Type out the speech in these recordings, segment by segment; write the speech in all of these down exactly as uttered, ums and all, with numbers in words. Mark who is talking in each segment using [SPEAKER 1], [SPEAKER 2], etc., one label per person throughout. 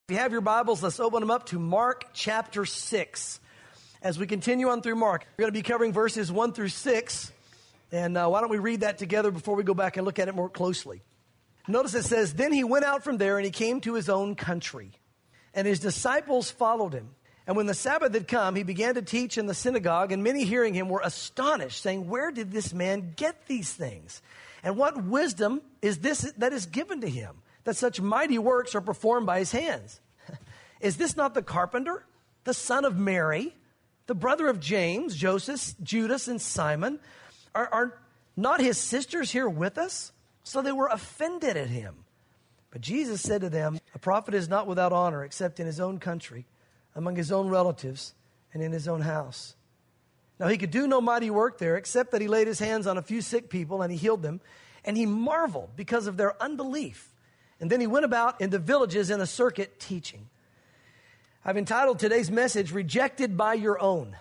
[SPEAKER 1] If you have your Bibles, let's open them up to Mark chapter six. As we continue on through Mark, we're going to be covering verses one through six. And uh, why don't we read that together before we go back and look at it more closely. Notice it says, "Then he went out from there and he came to his own country. And his disciples followed him. And when the Sabbath had come, he began to teach in the synagogue. And many hearing him were astonished, saying, 'Where did this man get these things? And what wisdom is this that is given to him, that such mighty works are performed by his hands? Is this not the carpenter, the son of Mary, the brother of James, Joseph, Judas, and Simon? Are, are not his sisters here with us?' So they were offended at him. But Jesus said to them, 'A prophet is not without honor except in his own country, among his own relatives, and in his own house.' Now he could do no mighty work there, except that he laid his hands on a few sick people and he healed them. And he marveled because of their unbelief. And then he went about in the villages in a circuit teaching." I've entitled today's message, "Rejected by Your Own."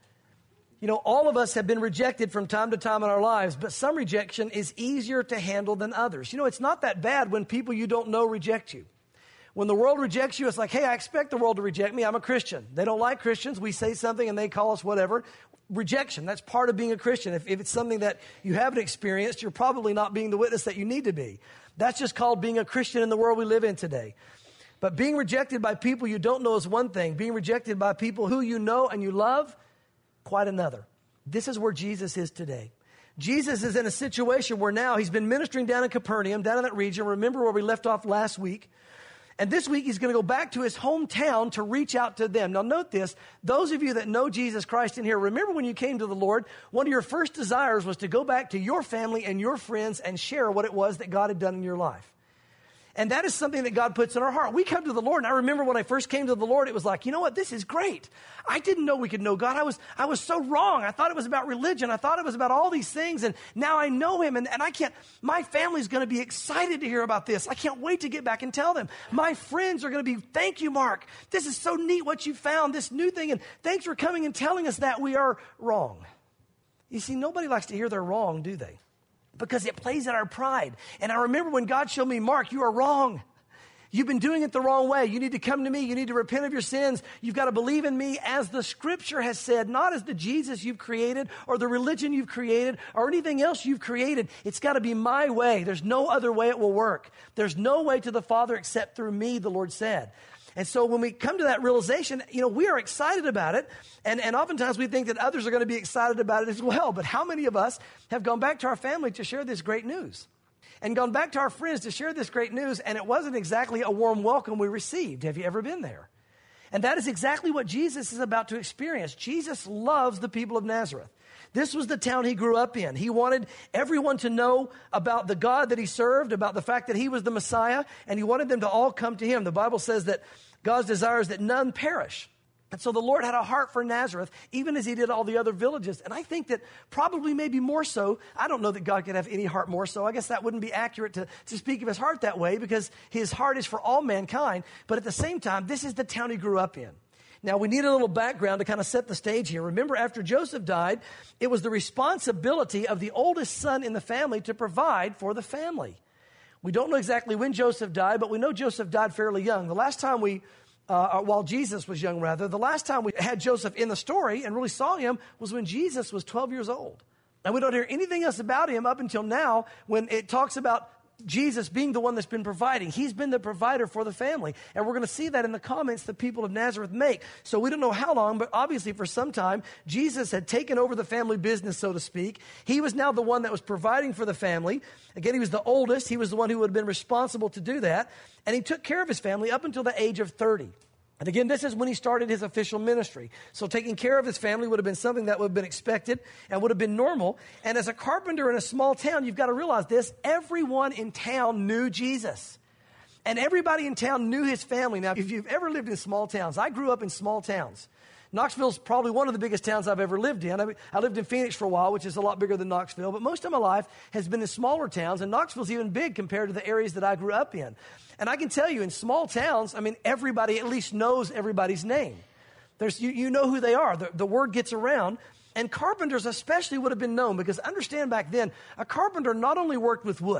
[SPEAKER 1] You know, all of us have been rejected from time to time in our lives, but some rejection is easier to handle than others. You know, it's not that bad when people you don't know reject you. When the world rejects you, it's like, hey, I expect the world to reject me. I'm a Christian. They don't like Christians. We say something and they call us whatever. Rejection, that's part of being a Christian. If, if it's something that you haven't experienced, you're probably not being the witness that you need to be. That's just called being a Christian in the world we live in today. But being rejected by people you don't know is one thing. Being rejected by people who you know and you love, quite another. This is where Jesus is today. Jesus is in a situation where now he's been ministering down in Capernaum, down in that region. Remember where we left off last week. And this week he's going to go back to his hometown to reach out to them. Now note this, those of you that know Jesus Christ in here, remember when you came to the Lord, one of your first desires was to go back to your family and your friends and share what it was that God had done in your life. And that is something that God puts in our heart. We come to the Lord, and I remember when I first came to the Lord, it was like, you know what, this is great. I didn't know we could know God. I was I was so wrong. I thought it was about religion. I thought it was about all these things, and now I know him, and, and I can't, my family's going to be excited to hear about this. I can't wait to get back and tell them. My friends are going to be, thank you, Mark. This is so neat what you found, this new thing, and thanks for coming and telling us that we are wrong. You see, nobody likes to hear they're wrong, do they? Because it plays at our pride. And I remember when God showed me, Mark, you are wrong. You've been doing it the wrong way. You need to come to me. You need to repent of your sins. You've got to believe in me as the scripture has said, not as the Jesus you've created or the religion you've created or anything else you've created. It's got to be my way. There's no other way it will work. There's no way to the Father except through me, the Lord said. And so when we come to that realization, you know, we are excited about it. And, and oftentimes we think that others are going to be excited about it as well. But how many of us have gone back to our family to share this great news? And gone back to our friends to share this great news, and it wasn't exactly a warm welcome we received. Have you ever been there? And that is exactly what Jesus is about to experience. Jesus loves the people of Nazareth. This was the town he grew up in. He wanted everyone to know about the God that he served, about the fact that he was the Messiah, and he wanted them to all come to him. The Bible says that God's desire is that none perish. And so the Lord had a heart for Nazareth, even as he did all the other villages. And I think that probably maybe more so, I don't know that God could have any heart more so. I guess that wouldn't be accurate to, to speak of his heart that way, because his heart is for all mankind. But at the same time, this is the town he grew up in. Now, we need a little background to kind of set the stage here. Remember, after Joseph died, it was the responsibility of the oldest son in the family to provide for the family. We don't know exactly when Joseph died, but we know Joseph died fairly young. The last time we, uh, while Jesus was young rather, the last time we had Joseph in the story and really saw him was when Jesus was twelve years old. And we don't hear anything else about him up until now when it talks about Jesus being the one that's been providing. He's been the provider for the family. And we're going to see that in the comments the people of Nazareth make. So we don't know how long, but obviously for some time, Jesus had taken over the family business, so to speak. He was now the one that was providing for the family. Again, he was the oldest. He was the one who would have been responsible to do that. And he took care of his family up until the age of thirty. And again, this is when he started his official ministry. So taking care of his family would have been something that would have been expected and would have been normal. And as a carpenter in a small town, you've got to realize this, everyone in town knew Jesus. And everybody in town knew his family. Now, if you've ever lived in small towns, I grew up in small towns. Knoxville's probably one of the biggest towns I've ever lived in. I, mean, I lived in Phoenix for a while, which is a lot bigger than Knoxville, but most of my life has been in smaller towns, and Knoxville's even big compared to the areas that I grew up in. And I can tell you, in small towns, I mean, everybody at least knows everybody's name. There's, you, you know who they are. The, the word gets around. And carpenters especially would have been known, because understand back then, a carpenter not only worked with wood.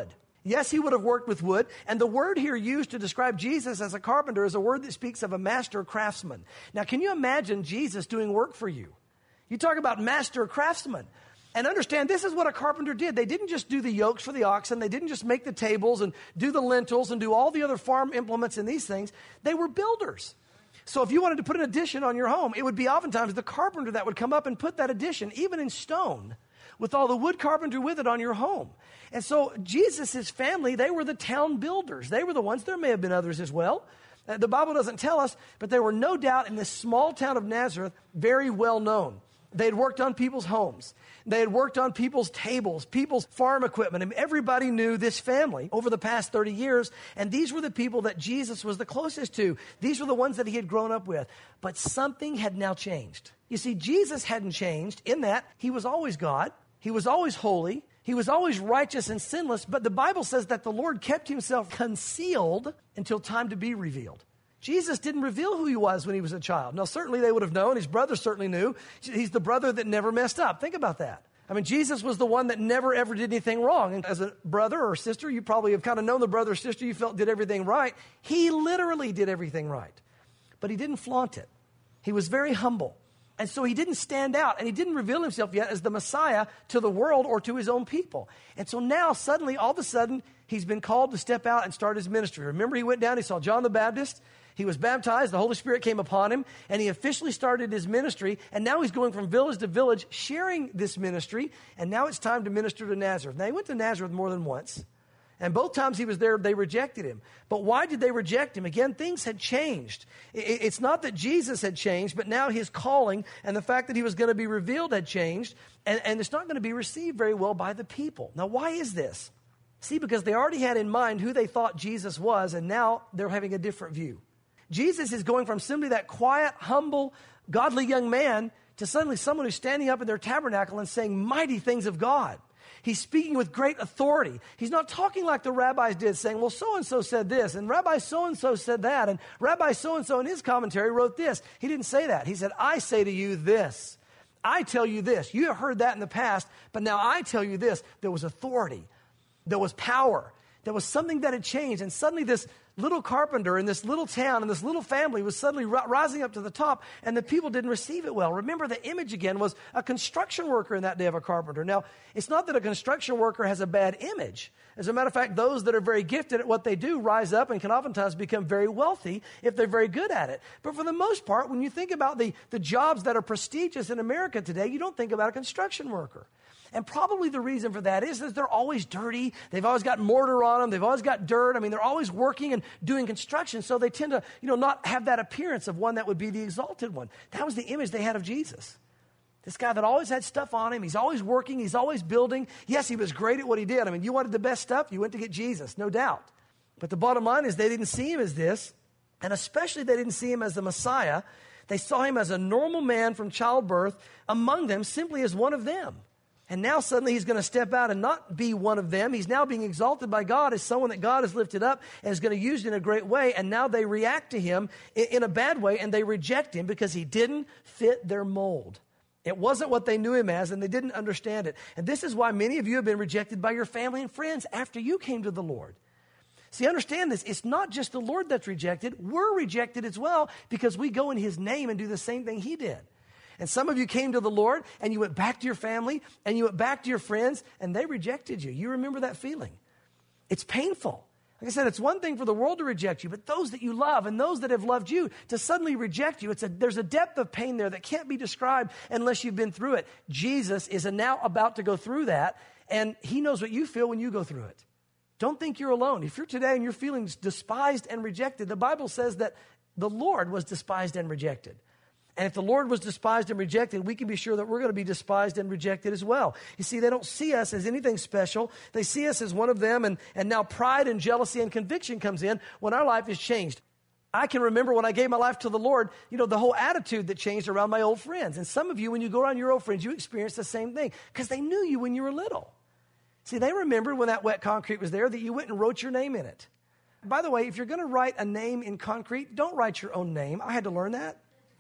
[SPEAKER 1] Yes, he would have worked with wood. And the word here used to describe Jesus as a carpenter is a word that speaks of a master craftsman. Now, can you imagine Jesus doing work for you? You talk about master craftsman. And understand, this is what a carpenter did. They didn't just do the yokes for the oxen. They didn't just make the tables and do the lintels and do all the other farm implements and these things. They were builders. So if you wanted to put an addition on your home, it would be oftentimes the carpenter that would come up and put that addition, even in stone, with all the wood carpentry with it on your home. And so Jesus' family, they were the town builders. They were the ones. There may have been others as well. Uh, the Bible doesn't tell us, but they were no doubt in this small town of Nazareth very well known. They had worked on people's homes. They had worked on people's tables, people's farm equipment. And everybody knew this family over the past thirty years. And these were the people that Jesus was the closest to. These were the ones that he had grown up with. But something had now changed. You see, Jesus hadn't changed in that he was always God. He was always holy. He was always righteous and sinless. But the Bible says that the Lord kept himself concealed until time to be revealed. Jesus didn't reveal who he was when he was a child. Now, certainly they would have known. His brothers certainly knew. He's the brother that never messed up. Think about that. I mean, Jesus was the one that never, ever did anything wrong. And as a brother or sister, you probably have kind of known the brother or sister you felt did everything right. He literally did everything right. But he didn't flaunt it. He was very humble. And so he didn't stand out, and he didn't reveal himself yet as the Messiah to the world or to his own people. And so now, suddenly, all of a sudden, he's been called to step out and start his ministry. Remember, he went down, he saw John the Baptist. He was baptized, the Holy Spirit came upon him, and he officially started his ministry. And now he's going from village to village, sharing this ministry. And now it's time to minister to Nazareth. Now, he went to Nazareth more than once. And both times he was there, they rejected him. But why did they reject him? Again, things had changed. It's not that Jesus had changed, but now his calling and the fact that he was going to be revealed had changed. And, and it's not going to be received very well by the people. Now, why is this? See, because they already had in mind who they thought Jesus was, and now they're having a different view. Jesus is going from simply that quiet, humble, godly young man to suddenly someone who's standing up in their tabernacle and saying mighty things of God. He's speaking with great authority. He's not talking like the rabbis did, saying, well, so-and-so said this, and Rabbi so-and-so said that, and Rabbi so-and-so in his commentary wrote this. He didn't say that. He said, I say to you this. I tell you this. You have heard that in the past, but now I tell you this. There was authority. There was power. There was something that had changed, and suddenly this little carpenter in this little town and this little family was suddenly ri- rising up to the top, and the people didn't receive it well. Remember, the image again was a construction worker in that day of a carpenter. Now, it's not that a construction worker has a bad image. As a matter of fact, those that are very gifted at what they do rise up and can oftentimes become very wealthy if they're very good at it. But for the most part, when you think about the, the jobs that are prestigious in America today, you don't think about a construction worker. And probably the reason for that is that they're always dirty. They've always got mortar on them. They've always got dirt. I mean, they're always working and doing construction. So they tend to, you know, not have that appearance of one that would be the exalted one. That was the image they had of Jesus. This guy that always had stuff on him. He's always working. He's always building. Yes, he was great at what he did. I mean, you wanted the best stuff, you went to get Jesus, no doubt. But the bottom line is they didn't see him as this. And especially they didn't see him as the Messiah. They saw him as a normal man from childbirth among them, simply as one of them. And now suddenly he's going to step out and not be one of them. He's now being exalted by God as someone that God has lifted up and is going to use in a great way. And now they react to him in, in a bad way, and they reject him because he didn't fit their mold. It wasn't what they knew him as, and they didn't understand it. And this is why many of you have been rejected by your family and friends after you came to the Lord. See, understand this. It's not just the Lord that's rejected. We're rejected as well because we go in his name and do the same thing he did. And some of you came to the Lord and you went back to your family and you went back to your friends and they rejected you. You remember that feeling. It's painful. Like I said, it's one thing for the world to reject you, but those that you love and those that have loved you to suddenly reject you, it's a, there's a depth of pain there that can't be described unless you've been through it. Jesus is now about to go through that, and he knows what you feel when you go through it. Don't think you're alone. If you're today and you're feeling despised and rejected, the Bible says that the Lord was despised and rejected. And if the Lord was despised and rejected, we can be sure that we're going to be despised and rejected as well. You see, they don't see us as anything special. They see us as one of them, and, and now pride and jealousy and conviction comes in when our life is changed. I can remember when I gave my life to the Lord, you know, the whole attitude that changed around my old friends. And some of you, when you go around your old friends, you experience the same thing because they knew you when you were little. See, they remembered when that wet concrete was there that you went and wrote your name in it. By the way, if you're going to write a name in concrete, don't write your own name. I had to learn that.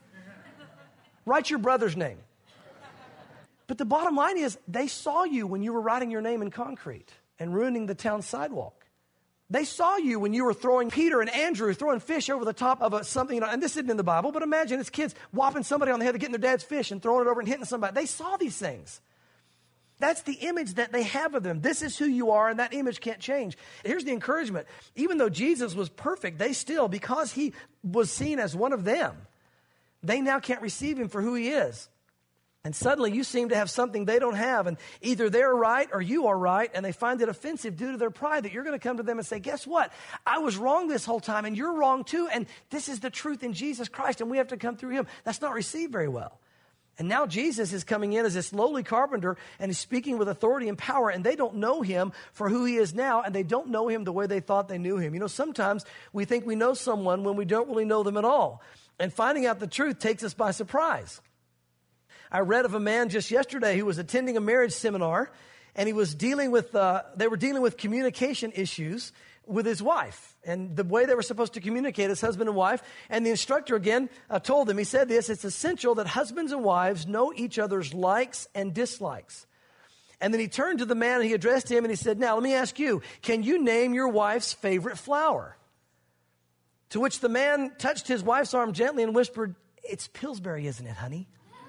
[SPEAKER 1] Write your brother's name. But the bottom line is they saw you when you were writing your name in concrete. and ruining the town sidewalk. They saw you when you were throwing Peter and Andrew, throwing fish over the top of a, something, you know, and this isn't in the Bible, but imagine it's kids whopping somebody on the head, getting their dad's fish and throwing it over and hitting somebody. They saw these things. That's the image that they have of them. This is who you are, and that image can't change. Here's the encouragement. Even though Jesus was perfect, they still, because he was seen as one of them, they now can't receive him for who he is. And suddenly you seem to have something they don't have, and either they're right or you are right, and they find it offensive due to their pride that you're going to come to them and say, guess what? I was wrong this whole time, and you're wrong too, and this is the truth in Jesus Christ, and we have to come through him. That's not received very well. And now Jesus is coming in as this lowly carpenter, and he's speaking with authority and power, and they don't know him for who he is now, and they don't know him the way they thought they knew him. You know, sometimes we think we know someone when we don't really know them at all, and finding out the truth takes us by surprise. I read of a man just yesterday who was attending a marriage seminar, and he was dealing with, uh, they were dealing with communication issues with his wife, and the way they were supposed to communicate as husband and wife. And the instructor again uh, told them, he said this, it's essential that husbands and wives know each other's likes and dislikes. And then he turned to the man and he addressed him and he said, now let me ask you, can you name your wife's favorite flower? To which the man touched his wife's arm gently and whispered, it's Pillsbury, isn't it, honey?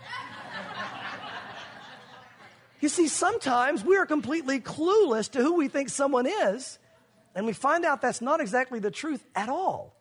[SPEAKER 1] You see, sometimes we are completely clueless to who we think someone is, and we find out that's not exactly the truth at all.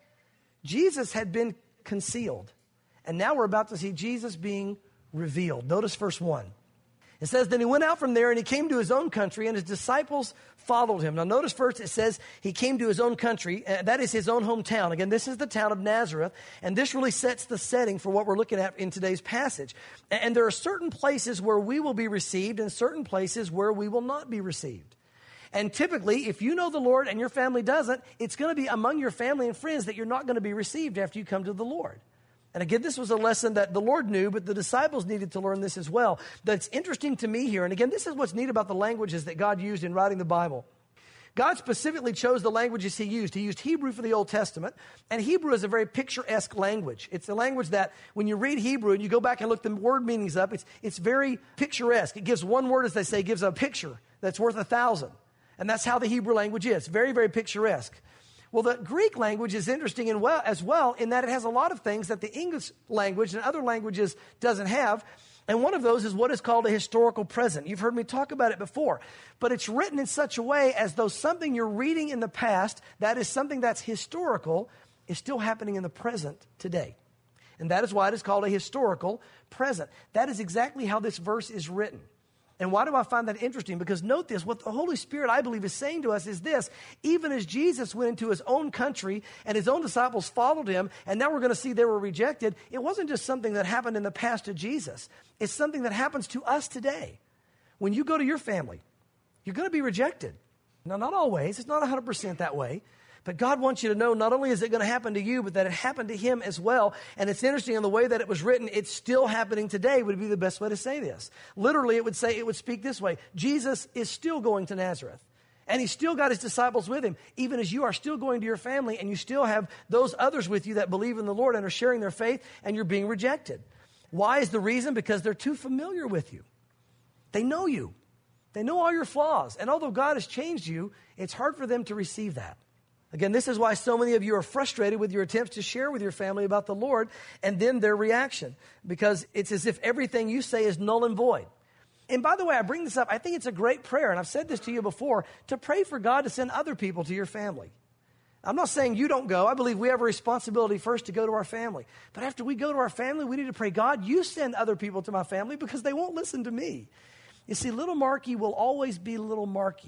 [SPEAKER 1] Jesus had been concealed, and now we're about to see Jesus being revealed. Notice verse one. It says, then he went out from there and he came to his own country, and his disciples followed him. Now notice first it says he came to his own country. Uh, that is his own hometown. Again, this is the town of Nazareth, and this really sets the setting for what we're looking at in today's passage. And, and there are certain places where we will be received and certain places where we will not be received. And typically, if you know the Lord and your family doesn't, it's going to be among your family and friends that you're not going to be received after you come to the Lord. And again, this was a lesson that the Lord knew, but the disciples needed to learn this as well. That's interesting to me here. And again, this is what's neat about the languages that God used in writing the Bible. God specifically chose the languages he used. He used Hebrew for the Old Testament, and Hebrew is a very picturesque language. It's a language that when you read Hebrew and you go back and look the word meanings up, it's, it's very picturesque. It gives one word, as they say, gives a picture that's worth a thousand. And that's how the Hebrew language is. Very, very picturesque. Well, the Greek language is interesting in well, as well in that it has a lot of things that the English language and other languages doesn't have. And one of those is what is called a historical present. You've heard me talk about it before. But it's written in such a way as though something you're reading in the past, that is something that's historical, is still happening in the present today. And that is why it is called a historical present. That is exactly how this verse is written. And why do I find that interesting? Because note this, what the Holy Spirit, I believe, is saying to us is this: even as Jesus went into his own country and his own disciples followed him, and now we're going to see they were rejected, it wasn't just something that happened in the past to Jesus. It's something that happens to us today. When you go to your family, you're going to be rejected. Now, not always. It's not one hundred percent that way. But God wants you to know not only is it going to happen to you, but that it happened to him as well. And it's interesting in the way that it was written, it's still happening today would be the best way to say this. Literally, it would say, it would speak this way. Jesus is still going to Nazareth. And he's still got his disciples with him, even as you are still going to your family, and you still have those others with you that believe in the Lord and are sharing their faith, and you're being rejected. Why is the reason? Because they're too familiar with you. They know you. They know all your flaws. And although God has changed you, it's hard for them to receive that. Again, this is why so many of you are frustrated with your attempts to share with your family about the Lord and then their reaction, because it's as if everything you say is null and void. And by the way, I bring this up. I think it's a great prayer, and I've said this to you before, to pray for God to send other people to your family. I'm not saying you don't go. I believe we have a responsibility first to go to our family. But after we go to our family, we need to pray, God, you send other people to my family because they won't listen to me. You see, little Marky will always be little Marky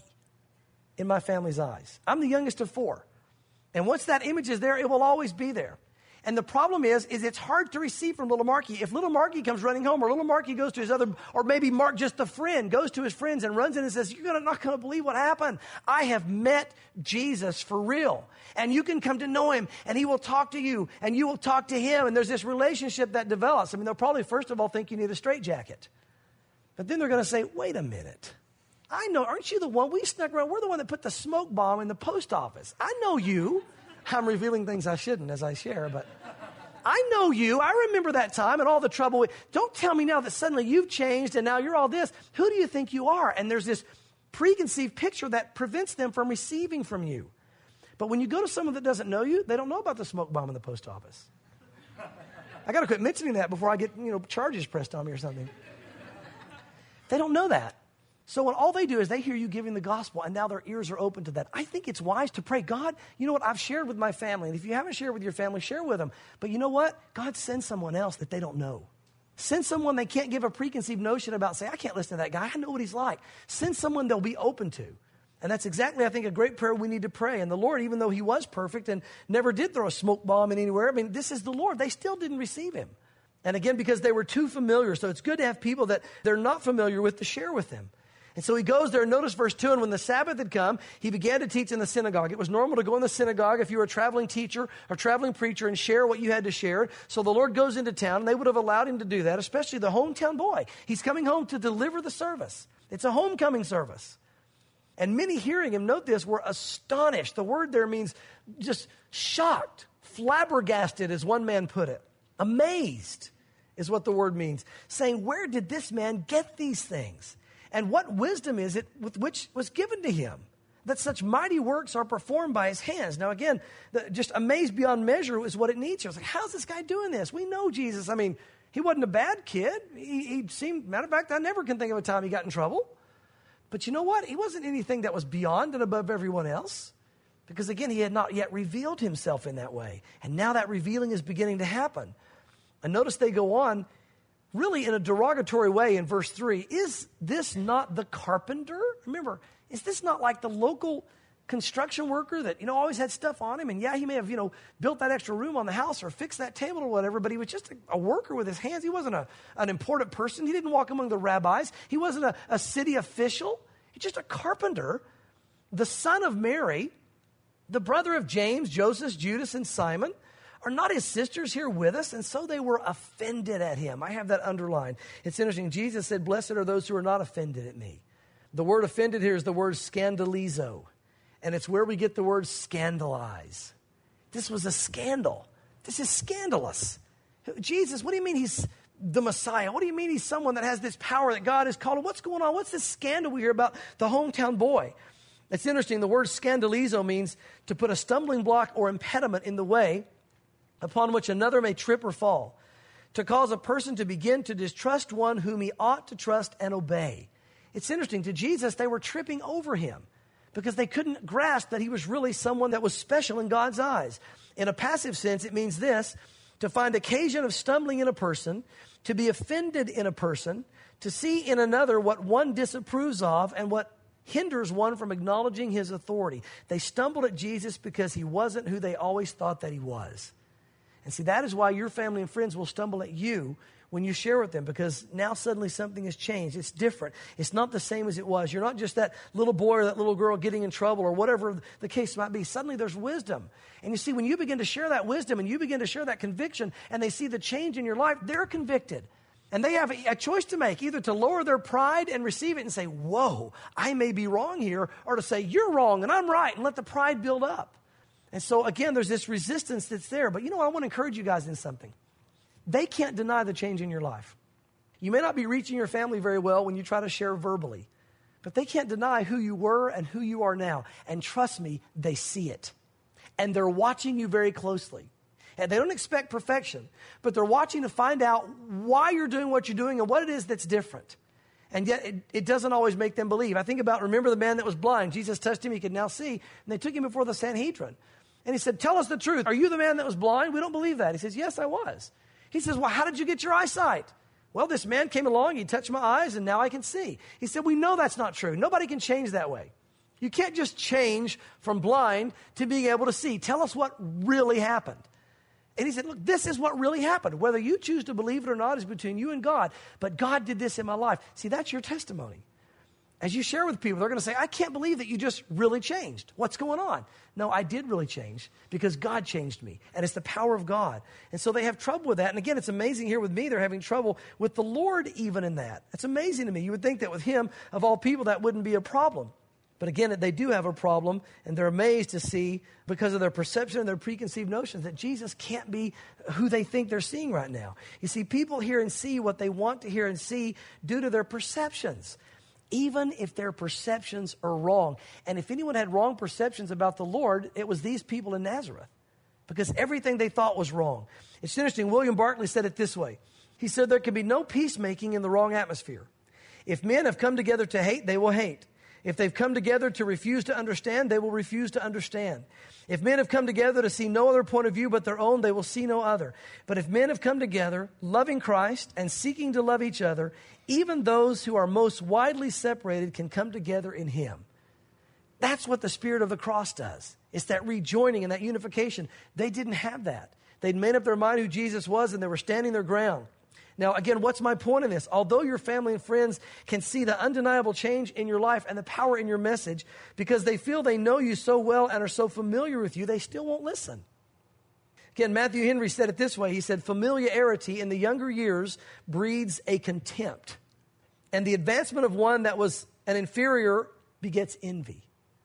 [SPEAKER 1] in my family's eyes. I'm the youngest of four. And once that image is there, it will always be there. And the problem is, is it's hard to receive from little Marky. If little Marky comes running home, or little Marky goes to his other, or maybe Mark, just a friend, goes to his friends and runs in and says, you're gonna, not going to believe what happened. I have met Jesus for real. And you can come to know him, and he will talk to you, and you will talk to him. And there's this relationship that develops. I mean, they'll probably, first of all, think you need a straitjacket. But then they're going to say, wait a minute. I know, aren't you the one? We snuck around. We're the one that put the smoke bomb in the post office. I know you. I'm revealing things I shouldn't as I share, but I know you. I remember that time and all the trouble. Don't tell me now that suddenly you've changed and now you're all this. Who do you think you are? And there's this preconceived picture that prevents them from receiving from you. But when you go to someone that doesn't know you, they don't know about the smoke bomb in the post office. I got to quit mentioning that before I get, you know, charges pressed on me or something. They don't know that. So when all they do is they hear you giving the gospel, and now their ears are open to that. I think it's wise to pray, God, you know what, I've shared with my family, and if you haven't shared with your family, share with them. But you know what? God sends someone else that they don't know. Send someone they can't give a preconceived notion about, say, I can't listen to that guy, I know what he's like. Send someone they'll be open to. And that's exactly, I think, a great prayer we need to pray. And the Lord, even though he was perfect and never did throw a smoke bomb in anywhere, I mean, this is the Lord. They still didn't receive him. And again, because they were too familiar. So it's good to have people that they're not familiar with to share with them. And so he goes there, notice verse two, and when the Sabbath had come, he began to teach in the synagogue. It was normal to go in the synagogue if you were a traveling teacher or traveling preacher and share what you had to share. So the Lord goes into town, and they would have allowed him to do that, especially the hometown boy. He's coming home to deliver the service. It's a homecoming service. And many hearing him, note this, were astonished. The word there means just shocked, flabbergasted, as one man put it. Amazed is what the word means, saying, where did this man get these things? And what wisdom is it with which was given to him, that such mighty works are performed by his hands? Now again, the, just amazed beyond measure is what it needs. I was like, how's this guy doing this? We know Jesus. I mean, he wasn't a bad kid. He, he seemed, matter of fact, I never can think of a time he got in trouble. But you know what? He wasn't anything that was beyond and above everyone else. Because again, he had not yet revealed himself in that way. And now that revealing is beginning to happen. And notice they go on, really in a derogatory way in verse three. Is this not the carpenter? Remember, is this not like the local construction worker that, you know, always had stuff on him? And yeah, he may have, you know, built that extra room on the house or fixed that table or whatever, but he was just a, a worker with his hands. He wasn't a, an important person. He didn't walk among the rabbis. He wasn't a, a city official. He's just a carpenter, the son of Mary, the brother of James, Joseph, Judas, and Simon. Are not his sisters here with us? And so they were offended at him. I have that underlined. It's interesting. Jesus said, blessed are those who are not offended at me. The word offended here is the word scandalizo. And it's where we get the word scandalize. This was a scandal. This is scandalous. Jesus, what do you mean he's the Messiah? What do you mean he's someone that has this power that God has called him? What's going on? What's this scandal we hear about the hometown boy? It's interesting. The word scandalizo means to put a stumbling block or impediment in the way upon which another may trip or fall, to cause a person to begin to distrust one whom he ought to trust and obey. It's interesting. To Jesus, they were tripping over him because they couldn't grasp that he was really someone that was special in God's eyes. In a passive sense, it means this: to find occasion of stumbling in a person, to be offended in a person, to see in another what one disapproves of and what hinders one from acknowledging his authority. They stumbled at Jesus because he wasn't who they always thought that he was. And see, that is why your family and friends will stumble at you when you share with them, because now suddenly something has changed. It's different. It's not the same as it was. You're not just that little boy or that little girl getting in trouble or whatever the case might be. Suddenly there's wisdom. And you see, when you begin to share that wisdom and you begin to share that conviction and they see the change in your life, they're convicted. And they have a, a choice to make, either to lower their pride and receive it and say, whoa, I may be wrong here, or to say, you're wrong and I'm right, and let the pride build up. And so, again, there's this resistance that's there. But you know what? I want to encourage you guys in something. They can't deny the change in your life. You may not be reaching your family very well when you try to share verbally, but they can't deny who you were and who you are now. And trust me, they see it. And they're watching you very closely. And they don't expect perfection, but they're watching to find out why you're doing what you're doing and what it is that's different. And yet it, it doesn't always make them believe. I think about, remember the man that was blind. Jesus touched him, he could now see. And they took him before the Sanhedrin. And he said, tell us the truth. Are you the man that was blind? We don't believe that. He says, yes, I was. He says, well, how did you get your eyesight? Well, this man came along, he touched my eyes, and now I can see. He said, we know that's not true. Nobody can change that way. You can't just change from blind to being able to see. Tell us what really happened. And he said, look, this is what really happened. Whether you choose to believe it or not is between you and God. But God did this in my life. See, that's your testimony. As you share with people, they're going to say, I can't believe that you just really changed. What's going on? No, I did really change because God changed me. And it's the power of God. And so they have trouble with that. And again, it's amazing here with me, they're having trouble with the Lord even in that. It's amazing to me. You would think that with him, of all people, that wouldn't be a problem. But again, they do have a problem, and they're amazed to see, because of their perception and their preconceived notions, that Jesus can't be who they think they're seeing right now. You see, people hear and see what they want to hear and see due to their perceptions. even if their perceptions are wrong. And if anyone had wrong perceptions about the Lord, it was these people in Nazareth, because everything they thought was wrong. It's interesting. William Barclay said it this way. He said, there can be no peacemaking in the wrong atmosphere. If men have come together to hate, they will hate. If they've come together to refuse to understand, they will refuse to understand. If men have come together to see no other point of view but their own, they will see no other. But if men have come together, loving Christ and seeking to love each other, even those who are most widely separated can come together in Him. That's what the Spirit of the cross does. It's that rejoining and that unification. They didn't have that. They'd made up their mind who Jesus was, and they were standing their ground. Now, again, what's my point in this? Although your family and friends can see the undeniable change in your life and the power in your message, because they feel they know you so well and are so familiar with you, they still won't listen. Again, Matthew Henry said it this way. He said, familiarity in the younger years breeds a contempt, and the advancement of one that was an inferior begets envy.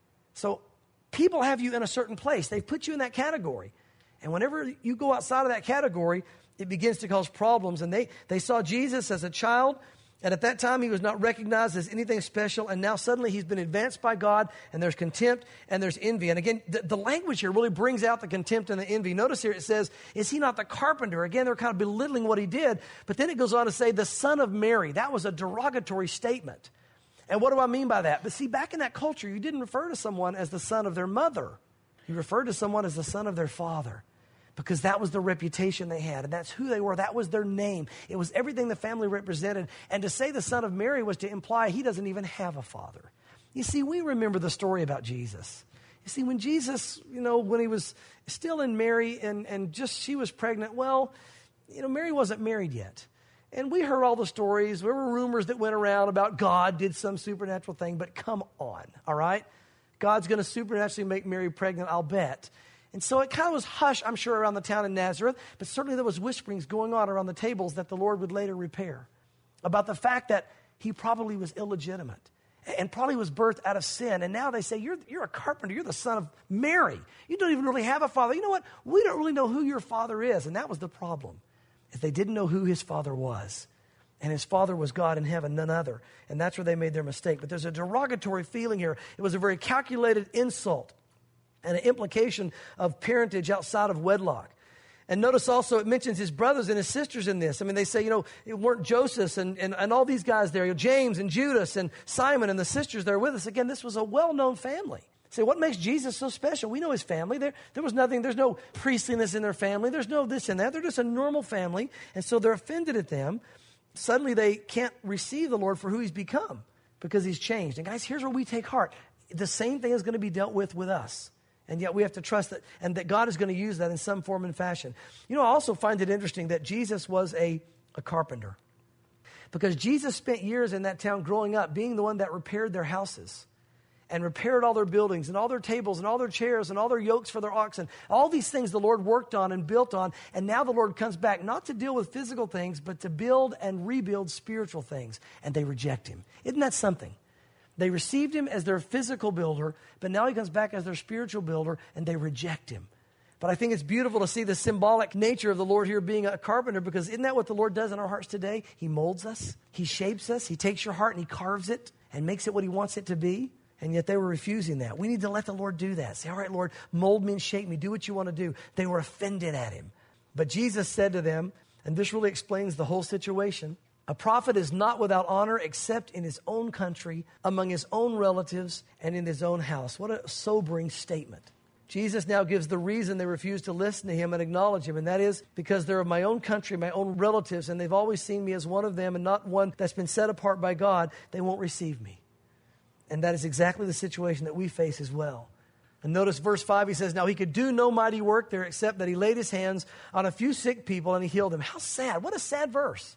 [SPEAKER 1] So people have you in a certain place. They've put you in that category. And whenever you go outside of that category, it begins to cause problems. And they, they saw Jesus as a child, and at that time he was not recognized as anything special, and now suddenly he's been advanced by God, and there's contempt and there's envy. And again, the, the language here really brings out the contempt and the envy. Notice here it says, is he not the carpenter? Again, they're kind of belittling what he did, but then it goes on to say, the son of Mary. That was a derogatory statement. And what do I mean by that? But see, back in that culture, you didn't refer to someone as the son of their mother. You referred to someone as the son of their father, because that was the reputation they had, and that's who they were. That was their name. It was everything the family represented. And to say the son of Mary was to imply he doesn't even have a father. You see, we remember the story about Jesus. You see, when Jesus, you know, when he was still in Mary and, and just she was pregnant, well, you know, Mary wasn't married yet. And we heard all the stories. There were rumors that went around about God did some supernatural thing, but come on, all right? God's going to supernaturally make Mary pregnant, I'll bet. And so it kind of was hush, I'm sure, around the town in Nazareth, but certainly there was whisperings going on around the tables that the Lord would later repair about the fact that he probably was illegitimate and probably was birthed out of sin. And now they say, you're, you're a carpenter, you're the son of Mary. You don't even really have a father. You know what? We don't really know who your father is. And that was the problem, is they didn't know who his father was. And his father was God in heaven, none other. And that's where they made their mistake. But there's a derogatory feeling here. It was a very calculated insult and an implication of parentage outside of wedlock. And notice also it mentions his brothers and his sisters in this. I mean, they say, you know, it weren't Joseph and, and, and all these guys there, you know, James and Judas and Simon and the sisters there with us. Again, this was a well-known family. Say, what makes Jesus so special? We know his family. There, there was nothing, there's no priestliness in their family. There's no this and that. They're just a normal family. And so they're offended at them. Suddenly they can't receive the Lord for who he's become because he's changed. And guys, here's where we take heart. The same thing is going to be dealt with with us. And yet we have to trust that, and that God is going to use that in some form and fashion. You know, I also find it interesting that Jesus was a, a carpenter. Because Jesus spent years in that town growing up being the one that repaired their houses and repaired all their buildings and all their tables and all their chairs and all their yokes for their oxen. All these things the Lord worked on and built on. And now the Lord comes back not to deal with physical things, but to build and rebuild spiritual things. And they reject him. Isn't that something? They received him as their physical builder, but now he comes back as their spiritual builder, and they reject him. But I think it's beautiful to see the symbolic nature of the Lord here being a carpenter, because isn't that what the Lord does in our hearts today? He molds us. He shapes us. He takes your heart and he carves it and makes it what he wants it to be. And yet they were refusing that. We need to let the Lord do that. Say, all right, Lord, mold me and shape me. Do what you want to do. They were offended at him. But Jesus said to them, and this really explains the whole situation, a prophet is not without honor except in his own country, among his own relatives, and in his own house. What a sobering statement. Jesus now gives the reason they refuse to listen to him and acknowledge him, and that is because they're of my own country, my own relatives, and they've always seen me as one of them and not one that's been set apart by God. They won't receive me. And that is exactly the situation that we face as well. And notice verse five, he says, now he could do no mighty work there except that he laid his hands on a few sick people and he healed them. How sad. What a sad verse.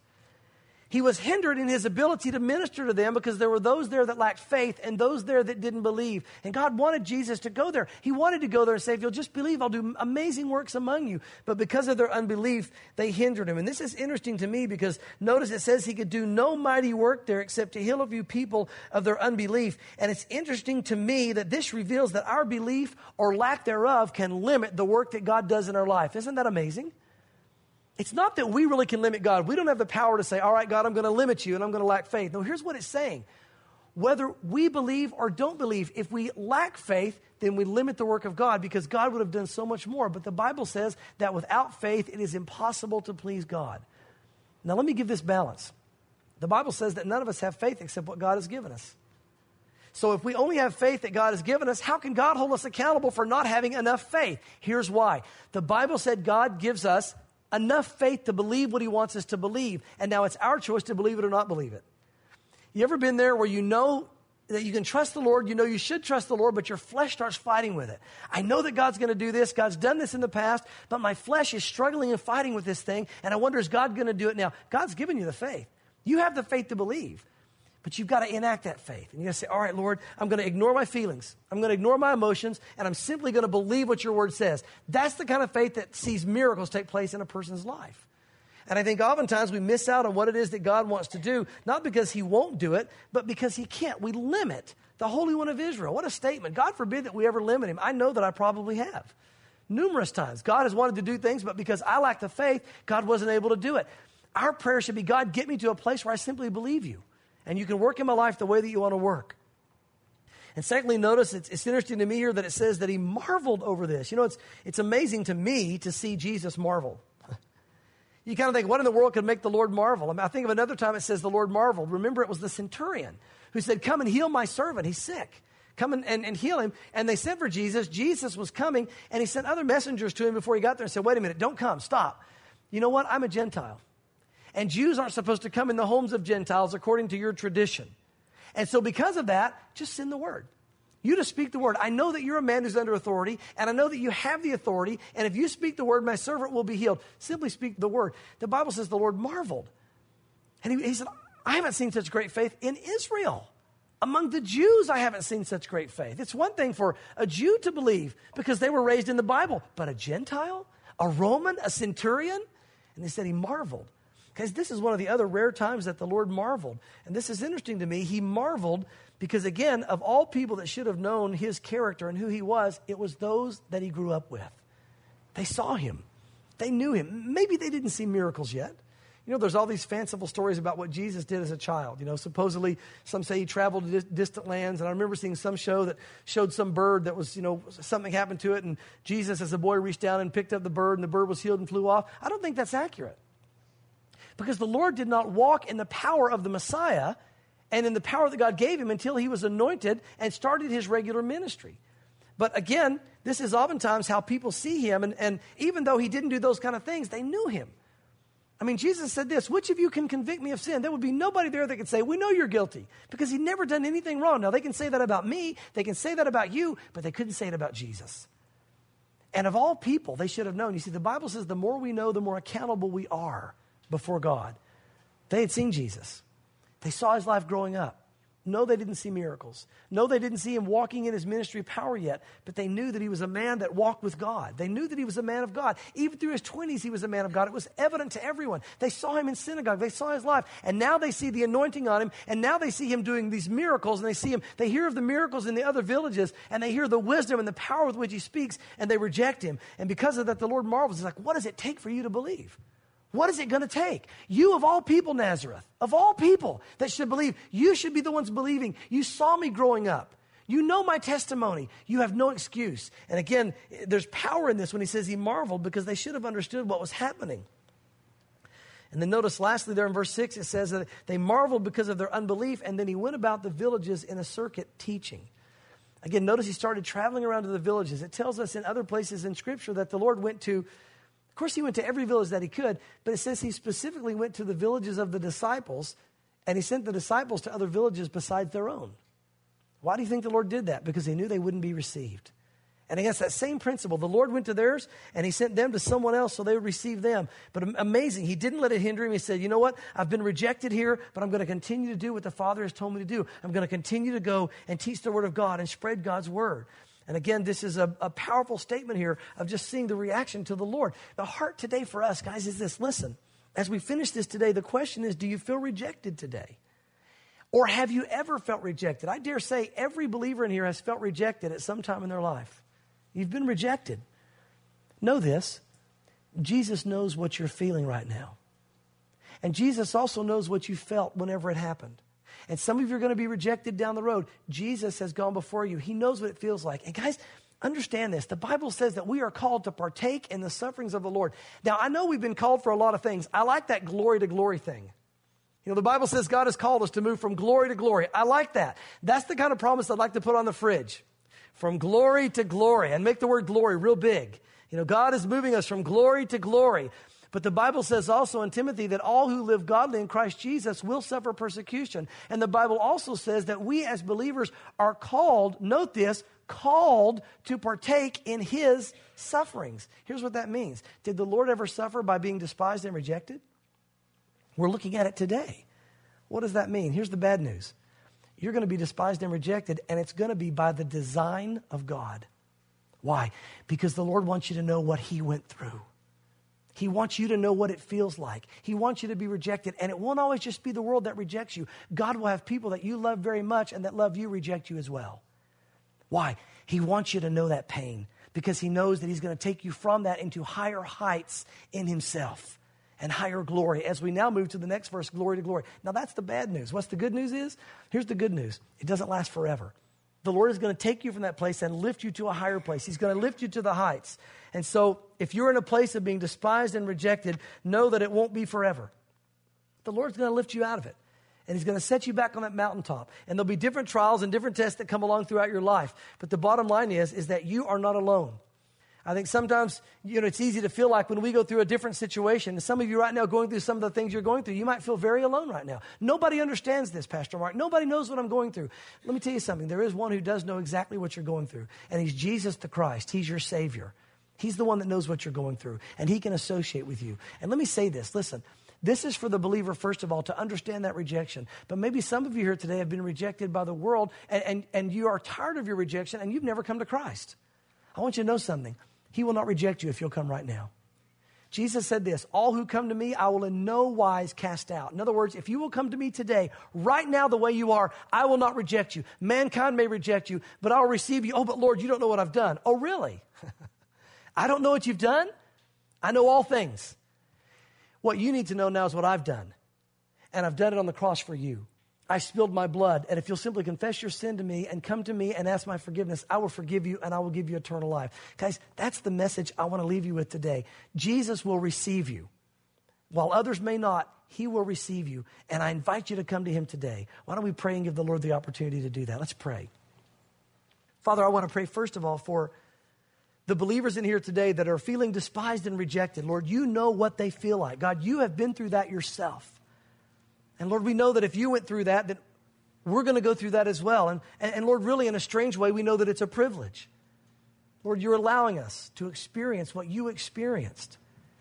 [SPEAKER 1] He was hindered in his ability to minister to them because there were those there that lacked faith and those there that didn't believe. And God wanted Jesus to go there. He wanted to go there and say, if you'll just believe, I'll do amazing works among you. But because of their unbelief, they hindered him. And this is interesting to me because notice it says he could do no mighty work there except to heal a few people of their unbelief. And it's interesting to me that this reveals that our belief or lack thereof can limit the work that God does in our life. Isn't that amazing? It's not that we really can limit God. We don't have the power to say, all right, God, I'm going to limit you and I'm going to lack faith. No, here's what it's saying. whether we believe or don't believe. If we lack faith, then we limit the work of God because God would have done so much more. But the Bible says that without faith, it is impossible to please God. Now, let me give this balance. The Bible says that none of us have faith except what God has given us. So if we only have faith that God has given us, how can God hold us accountable for not having enough faith? Here's why. The Bible said God gives us enough faith to believe what he wants us to believe. And now it's our choice to believe it or not believe it. You ever been there where you know that you can trust the Lord, you know you should trust the Lord, but your flesh starts fighting with it? I know that God's going to do this, God's done this in the past, but my flesh is struggling and fighting with this thing, and I wonder, is God going to do it now? God's given you the faith. You have the faith to believe, but you've got to enact that faith. And you got to say, all right, Lord, I'm going to ignore my feelings. I'm going to ignore my emotions, and I'm simply going to believe what your word says. That's the kind of faith that sees miracles take place in a person's life. And I think oftentimes we miss out on what it is that God wants to do, not because he won't do it, but because he can't. We limit the Holy One of Israel. What a statement. God forbid that we ever limit him. I know that I probably have. Numerous times. God has wanted to do things, but because I lack the faith, God wasn't able to do it. Our prayer should be, God, get me to a place where I simply believe you. And you can work in my life the way that you want to work. And secondly, notice it's, it's interesting to me here that it says that he marveled over this. You know, it's, it's amazing to me to see Jesus marvel. You kind of think, what in the world could make the Lord marvel? I mean, I think of another time it says the Lord marveled. Remember, it was the centurion who said, come and heal my servant. He's sick. Come and, and, and heal him. And they sent for Jesus. Jesus was coming, and he sent other messengers to him before he got there and said, wait a minute, don't come, stop. You know what? I'm a Gentile. And Jews aren't supposed to come in the homes of Gentiles according to your tradition. And so because of that, just send the word. You just speak the word. I know that you're a man who's under authority, and I know that you have the authority, and if you speak the word, my servant will be healed. Simply speak the word. The Bible says the Lord marveled. And he, he said, I haven't seen such great faith in Israel. Among the Jews, I haven't seen such great faith. It's one thing for a Jew to believe because they were raised in the Bible, but a Gentile, a Roman, a centurion? And they said he marveled. Because this is one of the other rare times that the Lord marveled. And this is interesting to me. He marveled because, again, of all people that should have known his character and who he was, it was those that he grew up with. They saw him. They knew him. Maybe they didn't see miracles yet. You know, there's all these fanciful stories about what Jesus did as a child. You know, supposedly some say he traveled to dis- distant lands. And I remember seeing some show that showed some bird that was, you know, something happened to it. And Jesus, as a boy, reached down and picked up the bird and the bird was healed and flew off. I don't think that's accurate. Because the Lord did not walk in the power of the Messiah and in the power that God gave him until he was anointed and started his regular ministry. But again, this is oftentimes how people see him. And, and even though he didn't do those kind of things, they knew him. I mean, Jesus said this, which of you can convict me of sin? There would be nobody there that could say, we know you're guilty, because he'd never done anything wrong. Now, they can say that about me, they can say that about you, but they couldn't say it about Jesus. And of all people, they should have known. You see, the Bible says the more we know, the more accountable we are before God. They had seen Jesus. They saw his life growing up. No, they didn't see miracles. No, they didn't see him walking in his ministry power yet, but they knew that he was a man that walked with God. They knew that he was a man of God. Even through his twenties, he was a man of God. It was evident to everyone. They saw him in synagogue. They saw his life. And now they see the anointing on him, and now they see him doing these miracles, and they see him, they hear of the miracles in the other villages, and they hear the wisdom and the power with which he speaks, and they reject him. And because of that, the Lord marvels. He's like, what does it take for you to believe? What is it going to take? You of all people, Nazareth, of all people that should believe, you should be the ones believing. You saw me growing up. You know my testimony. You have no excuse. And again, there's power in this when he says he marveled, because they should have understood what was happening. And then notice lastly there in verse six, it says that they marveled because of their unbelief, and then he went about the villages in a circuit teaching. Again, notice he started traveling around to the villages. It tells us in other places in Scripture that the Lord went to Of course, he went to every village that he could, but it says he specifically went to the villages of the disciples, and he sent the disciples to other villages besides their own. Why do you think the Lord did that? Because he knew they wouldn't be received. And against that same principle, the Lord went to theirs, and he sent them to someone else so they would receive them. But amazing, he didn't let it hinder him. He said, you know what? I've been rejected here, but I'm going to continue to do what the Father has told me to do. I'm going to continue to go and teach the word of God and spread God's word. And again, this is a, a powerful statement here of just seeing the reaction to the Lord. The heart today for us, guys, is this. Listen, as we finish this today, the question is, do you feel rejected today? Or have you ever felt rejected? I dare say every believer in here has felt rejected at some time in their life. You've been rejected. Know this, Jesus knows what you're feeling right now. And Jesus also knows what you felt whenever it happened. And some of you are going to be rejected down the road. Jesus has gone before you. He knows what it feels like. And guys, understand this. The Bible says that we are called to partake in the sufferings of the Lord. Now, I know we've been called for a lot of things. I like that glory to glory thing. You know, the Bible says God has called us to move from glory to glory. I like that. That's the kind of promise I'd like to put on the fridge. From glory to glory. And make the word glory real big. You know, God is moving us from glory to glory. But the Bible says also in Timothy that all who live godly in Christ Jesus will suffer persecution. And the Bible also says that we as believers are called, note this, called to partake in his sufferings. Here's what that means. Did the Lord ever suffer by being despised and rejected? We're looking at it today. What does that mean? Here's the bad news. You're going to be despised and rejected, and it's going to be by the design of God. Why? Because the Lord wants you to know what he went through. He wants you to know what it feels like. He wants you to be rejected. And it won't always just be the world that rejects you. God will have people that you love very much and that love you reject you as well. Why? He wants you to know that pain because he knows that he's going to take you from that into higher heights in himself and higher glory. As we now move to the next verse, glory to glory. Now that's the bad news. What's the good news is? Here's the good news. It doesn't last forever. The Lord is going to take you from that place and lift you to a higher place. He's going to lift you to the heights. And so if you're in a place of being despised and rejected, know that it won't be forever. The Lord's going to lift you out of it. And he's going to set you back on that mountaintop. And there'll be different trials and different tests that come along throughout your life. But the bottom line is, is that you are not alone. I think sometimes, you know, it's easy to feel like when we go through a different situation, and some of you right now going through some of the things you're going through, you might feel very alone right now. Nobody understands this, Pastor Mark. Nobody knows what I'm going through. Let me tell you something. There is one who does know exactly what you're going through, and he's Jesus the Christ. He's your Savior. He's the one that knows what you're going through, and he can associate with you. And let me say this. Listen, this is for the believer, first of all, to understand that rejection. But maybe some of you here today have been rejected by the world, and, and, and you are tired of your rejection, and you've never come to Christ. I want you to know something. He will not reject you if you'll come right now. Jesus said this, all who come to me, I will in no wise cast out. In other words, if you will come to me today, right now the way you are, I will not reject you. Mankind may reject you, but I will receive you. Oh, but Lord, you don't know what I've done. Oh, really? I don't know what you've done. I know all things. What you need to know now is what I've done. And I've done it on the cross for you. I spilled my blood, and if you'll simply confess your sin to me and come to me and ask my forgiveness, I will forgive you and I will give you eternal life. Guys, that's the message I want to leave you with today. Jesus will receive you. While others may not, he will receive you. And I invite you to come to him today. Why don't we pray and give the Lord the opportunity to do that? Let's pray. Father, I want to pray first of all for the believers in here today that are feeling despised and rejected. Lord, you know what they feel like. God, you have been through that yourself. And Lord, we know that if you went through that, that we're going to go through that as well. And, and, and Lord, really in a strange way, we know that it's a privilege. Lord, you're allowing us to experience what you experienced.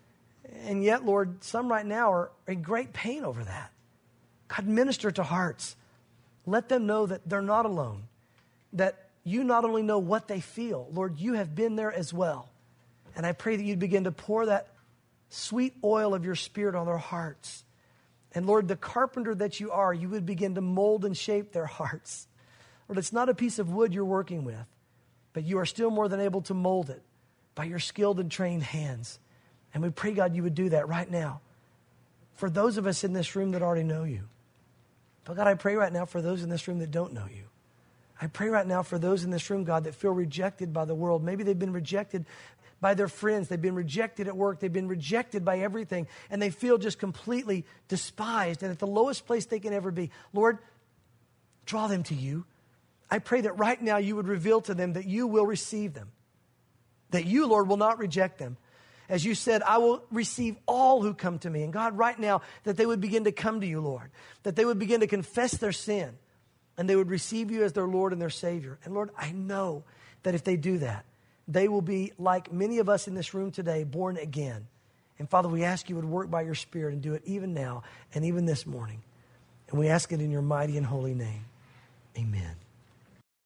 [SPEAKER 1] And yet, Lord, some right now are in great pain over that. God, minister to hearts. Let them know that they're not alone. That you not only know what they feel, Lord, you have been there as well. And I pray that you'd begin to pour that sweet oil of your Spirit on their hearts. And Lord, the carpenter that you are, you would begin to mold and shape their hearts. Lord, it's not a piece of wood you're working with, but you are still more than able to mold it by your skilled and trained hands. And we pray, God, you would do that right now for those of us in this room that already know you. But God, I pray right now for those in this room that don't know you. I pray right now for those in this room, God, that feel rejected by the world. Maybe they've been rejected by their friends. They've been rejected at work. They've been rejected by everything. And they feel just completely despised and at the lowest place they can ever be. Lord, draw them to you. I pray that right now you would reveal to them that you will receive them. That you, Lord, will not reject them. As you said, I will receive all who come to me. And God, right now, that they would begin to come to you, Lord. That they would begin to confess their sin. And they would receive you as their Lord and their Savior. And Lord, I know that if they do that, they will be like many of us in this room today, born again. And Father, we ask you would work by your Spirit and do it even now and even this morning. And we ask it in your mighty and holy name. Amen.